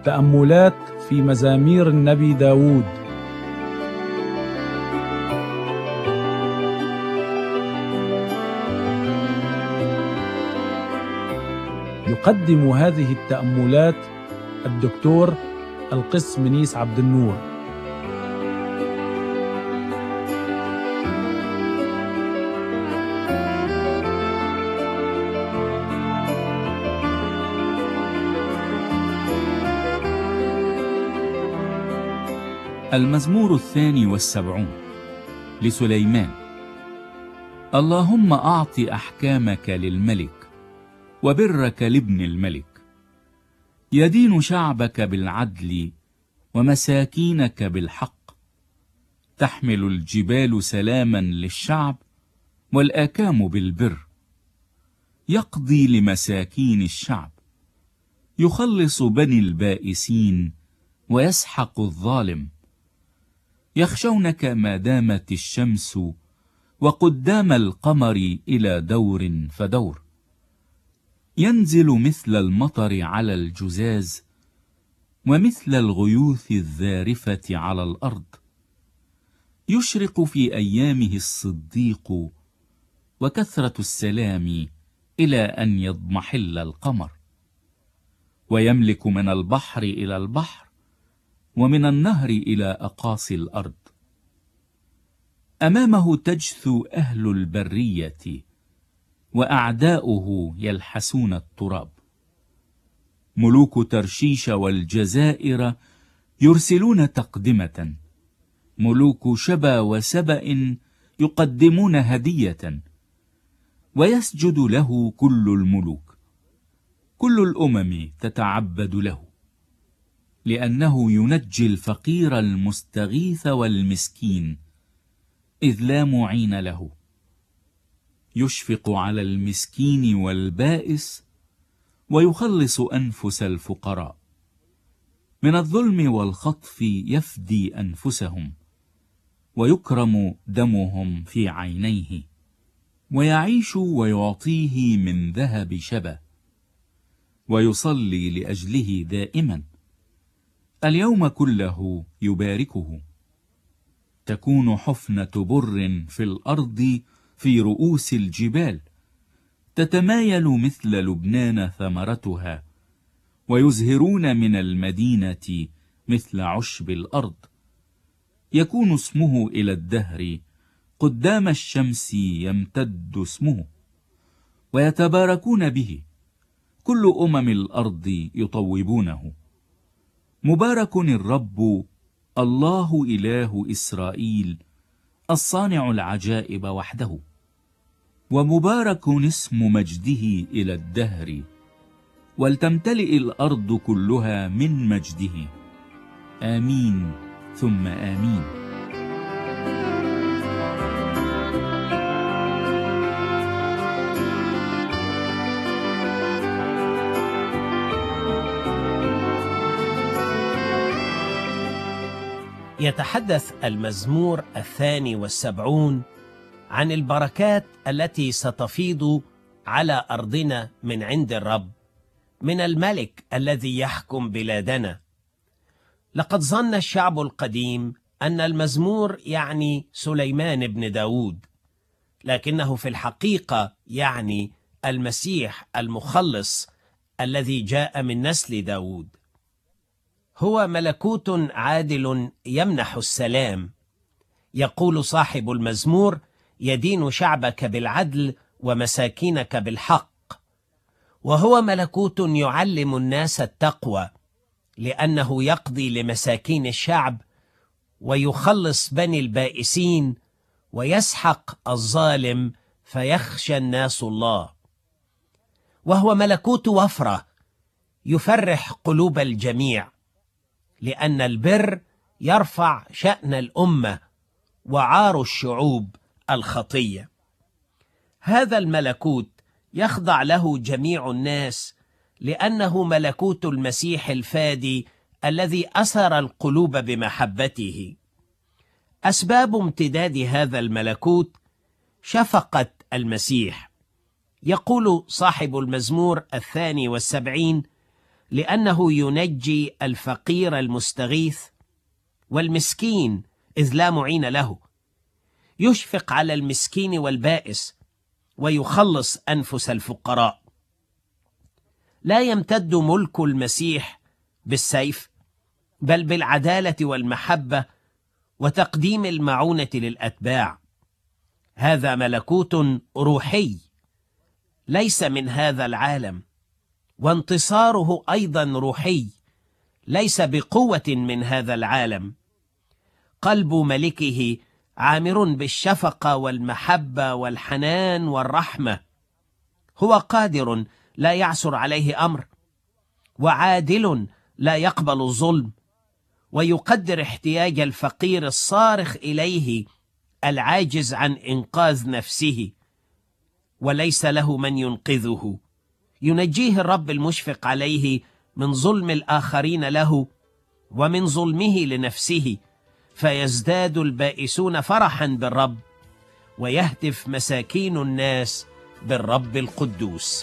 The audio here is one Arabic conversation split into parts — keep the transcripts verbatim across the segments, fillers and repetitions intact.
تأملات في مزامير النبي داود. يقدم هذه التأملات الدكتور القس منيس عبد النور. المزمور الثاني والسبعون لسليمان. اللهم أعط أحكامك للملك وبرك لابن الملك. يدين شعبك بالعدل ومساكينك بالحق. تحمل الجبال سلاما للشعب والآكام بالبر. يقضي لمساكين الشعب، يخلص بني البائسين ويسحق الظالم. يخشونك ما دامت الشمس وقدام القمر إلى دور فدور. ينزل مثل المطر على الجزاز ومثل الغيوث الذارفة على الأرض. يشرق في أيامه الصديق وكثرة السلام إلى أن يضمحل القمر. ويملك من البحر إلى البحر ومن النهر إلى أقاصي الأرض. أمامه تجثو أهل البرية وأعداؤه يلحسون التراب. ملوك ترشيش والجزائر يرسلون تقدمة. ملوك شبا وسبأ يقدمون هدية. ويسجد له كل الملوك. كل الأمم تتعبد له، لأنه ينجي الفقير المستغيث والمسكين إذ لا معين له. يشفق على المسكين والبائس ويخلص أنفس الفقراء. من الظلم والخطف يفدي أنفسهم ويكرم دمهم في عينيه. ويعيش ويعطيه من ذهب شبه ويصلي لأجله دائما. اليوم كله يباركه. تكون حفنة بر في الأرض في رؤوس الجبال. تتمايل مثل لبنان ثمرتها. ويزهرون من المدينة مثل عشب الأرض. يكون اسمه إلى الدهر. قدام الشمس يمتد اسمه. ويتباركون به. كل أمم الأرض يطوبونه. مبارك الرب الله إله إسرائيل الصانع العجائب وحده. ومبارك اسم مجده إلى الدهر. ولتمتلئ الأرض كلها من مجده. آمين ثم آمين. يتحدث المزمور الثاني والسبعون عن البركات التي ستفيض على أرضنا من عند الرب، من الملك الذي يحكم بلادنا. لقد ظن الشعب القديم أن المزمور يعني سليمان بن داود، لكنه في الحقيقة يعني المسيح المخلص الذي جاء من نسل داود. هو ملكوت عادل يمنح السلام. يقول صاحب المزمور: يدين شعبك بالعدل ومساكينك بالحق. وهو ملكوت يعلم الناس التقوى، لأنه يقضي لمساكين الشعب ويخلص بني البائسين ويسحق الظالم فيخشى الناس الله. وهو ملكوت وفرة يفرح قلوب الجميع، لأن البر يرفع شأن الأمة وعار الشعوب الخطية. هذا الملكوت يخضع له جميع الناس، لأنه ملكوت المسيح الفادي الذي أسر القلوب بمحبته. أسباب امتداد هذا الملكوت شفقة المسيح. يقول صاحب المزمور الثاني والسبعين: لأنه ينجي الفقير المستغيث والمسكين إذ لا معين له، يشفق على المسكين والبائس ويخلص أنفس الفقراء. لا يمتد ملك المسيح بالسيف، بل بالعدالة والمحبة وتقديم المعونة للأتباع. هذا ملكوت روحي ليس من هذا العالم، وانتصاره أيضا روحي ليس بقوة من هذا العالم. قلب ملكه عامر بالشفقة والمحبة والحنان والرحمة. هو قادر لا يعسر عليه أمر، وعادل لا يقبل الظلم، ويقدر احتياج الفقير الصارخ إليه العاجز عن إنقاذ نفسه وليس له من ينقذه. ينجيه الرب المشفق عليه من ظلم الآخرين له ومن ظلمه لنفسه، فيزداد البائسون فرحا بالرب، ويهتف مساكين الناس بالرب القدوس.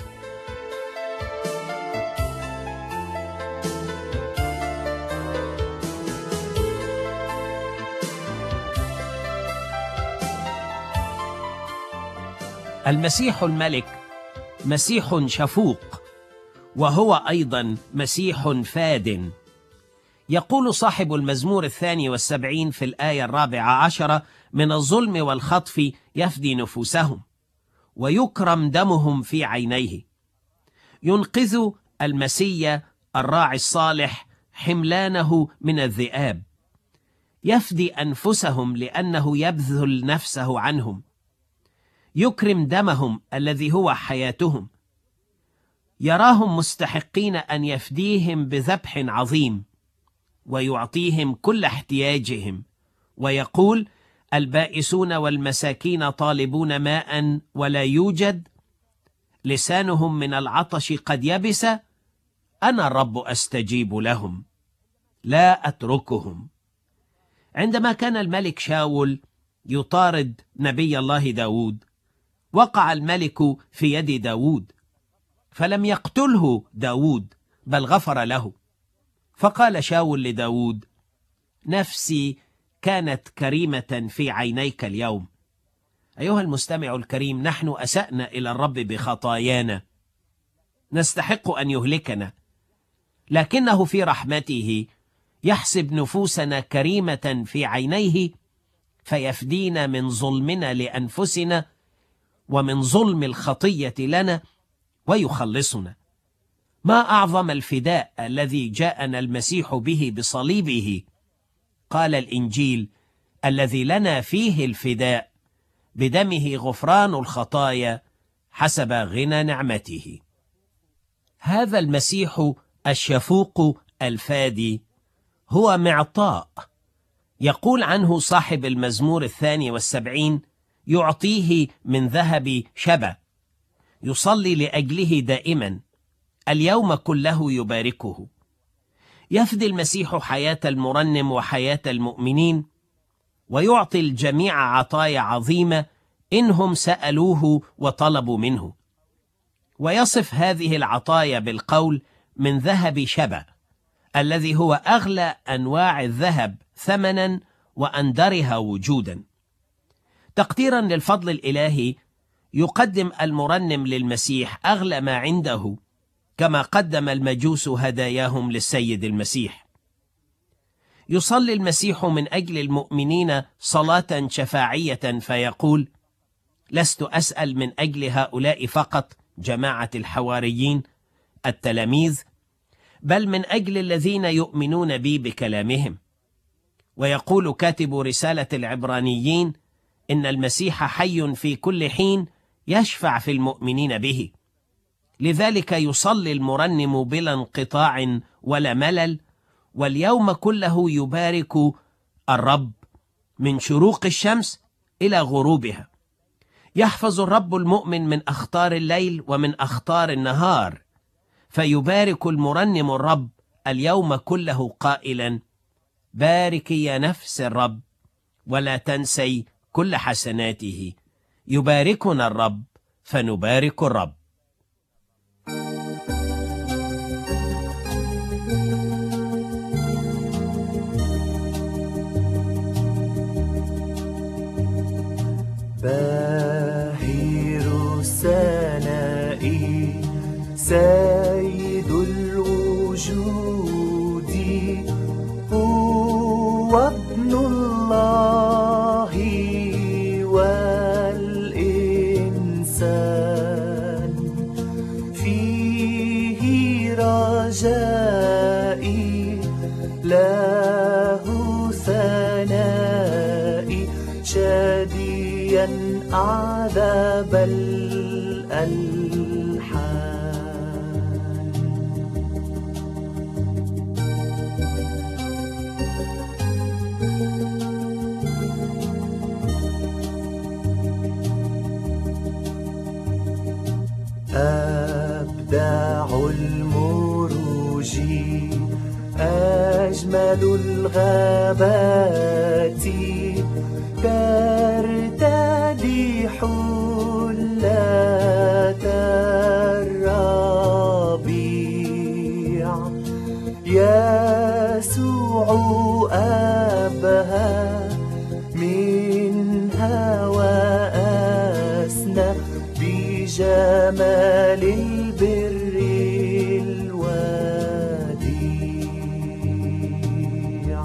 المسيح الملك مسيح شفوق، وهو أيضا مسيح فاد. يقول صاحب المزمور الثاني والسبعين في الآية الرابعة عشرة: من الظلم والخطف يفدي نفوسهم، ويكرم دمهم في عينيه. ينقذ المسيا الراعي الصالح حملانه من الذئاب، يفدي أنفسهم لأنه يبذل نفسه عنهم. يكرم دمهم الذي هو حياتهم، يراهم مستحقين أن يفديهم بذبح عظيم، ويعطيهم كل احتياجهم. ويقول: البائسون والمساكين طالبون ماء ولا يوجد، لسانهم من العطش قد يبس، أنا الرب أستجيب لهم، لا أتركهم. عندما كان الملك شاول يطارد نبي الله داود، وقع الملك في يد داود، فلم يقتله داود بل غفر له. فقال شاول لداود: نفسي كانت كريمة في عينيك اليوم. أيها المستمع الكريم، نحن أسأنا إلى الرب بخطايانا، نستحق أن يهلكنا، لكنه في رحمته يحسب نفوسنا كريمة في عينيه، فيفدينا من ظلمنا لأنفسنا ومن ظلم الخطية لنا ويخلصنا. ما أعظم الفداء الذي جاءنا المسيح به بصليبه. قال الإنجيل: الذي لنا فيه الفداء، بدمه غفران الخطايا حسب غنى نعمته. هذا المسيح الشفوق الفادي هو معطاء. يقول عنه صاحب المزمور الثاني والسبعين: يعطيه من ذهب شبا، يصلي لأجله دائما، اليوم كله يباركه. يفدي المسيح حياة المرنم وحياة المؤمنين، ويعطي الجميع عطايا عظيمة إنهم سألوه وطلبوا منه. ويصف هذه العطايا بالقول: من ذهب شبا، الذي هو أغلى أنواع الذهب ثمنا وأندرها وجودا. تقديرا للفضل الإلهي، يقدم المرنم للمسيح أغلى ما عنده، كما قدم المجوس هداياهم للسيد المسيح. يصلي المسيح من أجل المؤمنين صلاة شفاعية فيقول: لست أسأل من أجل هؤلاء فقط، جماعة الحواريين التلاميذ، بل من أجل الذين يؤمنون بي بكلامهم. ويقول كاتب رسالة العبرانيين: إن المسيح حي في كل حين يشفع في المؤمنين به. لذلك يصلي المرنم بلا انقطاع ولا ملل، واليوم كله يبارك الرب من شروق الشمس إلى غروبها. يحفظ الرب المؤمن من أخطار الليل ومن أخطار النهار، فيبارك المرنم الرب اليوم كله قائلا: باركي يا نفس الرب ولا تنسي كل حسناته. يباركنا الرب فنبارك الرب. باهر السناء سيد الوجود هو ابن الله والإنسان فيه رجائي له ثنائي شاديا أعذب الألحان. أبداع المروج أجمل الغابات ترتدي حلة الربيع يسوع أبهى منها وأسنى بجمال البر الوديع.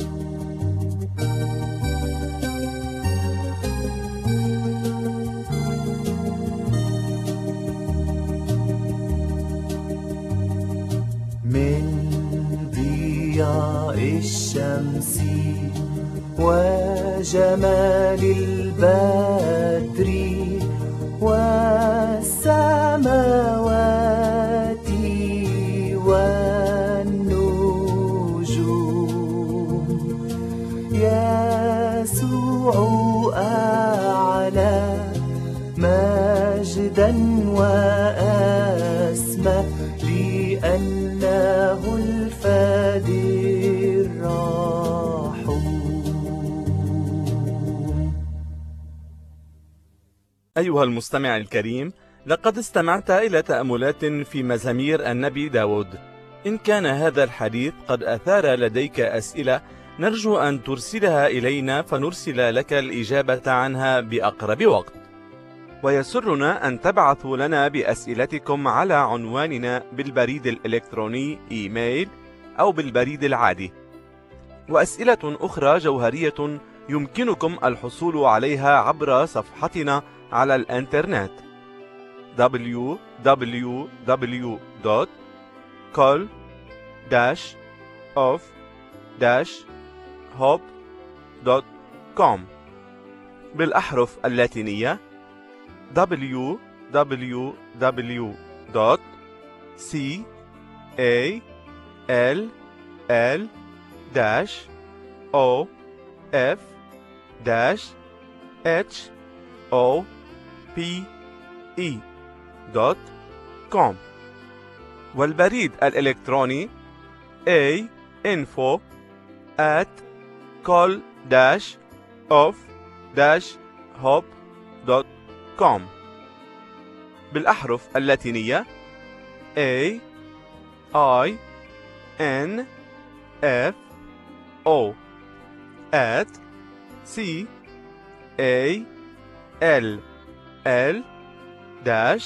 من ضياء الشمس وجمال البدر والسماوات والنجوم يسوع أعلى مجدا وأسمى لأنه الفادي الرحوم. أيها المستمع الكريم، لقد استمعت إلى تأملات في مزامير النبي داود. إن كان هذا الحديث قد أثار لديك أسئلة، نرجو أن ترسلها إلينا فنرسل لك الإجابة عنها بأقرب وقت. ويسرنا أن تبعثوا لنا بأسئلتكم على عنواننا بالبريد الإلكتروني إيميل أو بالبريد العادي. وأسئلة أخرى جوهرية يمكنكم الحصول عليها عبر صفحتنا على الإنترنت دبليو دبليو دبليو دوت كول داش أوف داش هوب دوت كوم بالأحرف اللاتينية دبليو دبليو دبليو دوت سي إيه إل إل داش أو إف داش إتش أو بي إي دوت كوم والبريد الإلكتروني A info at call dash of dash hop دوت كوم بالأحرف اللاتينية A I N F O at C A L L dash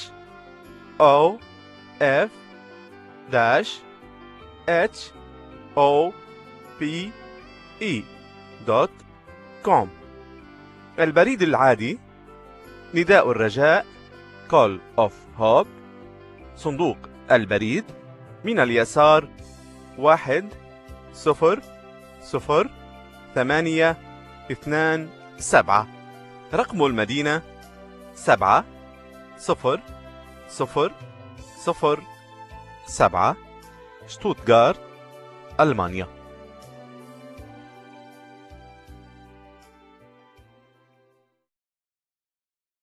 O F dash H O P E دوت كوم. البريد العادي نداء الرجاء Call of Hope، صندوق البريد من اليسار واحد صفر صفر ثمانية اثنان سبعة، رقم المدينة سبعة صفر صفر صفر سبعة، شتوتغارت، ألمانيا.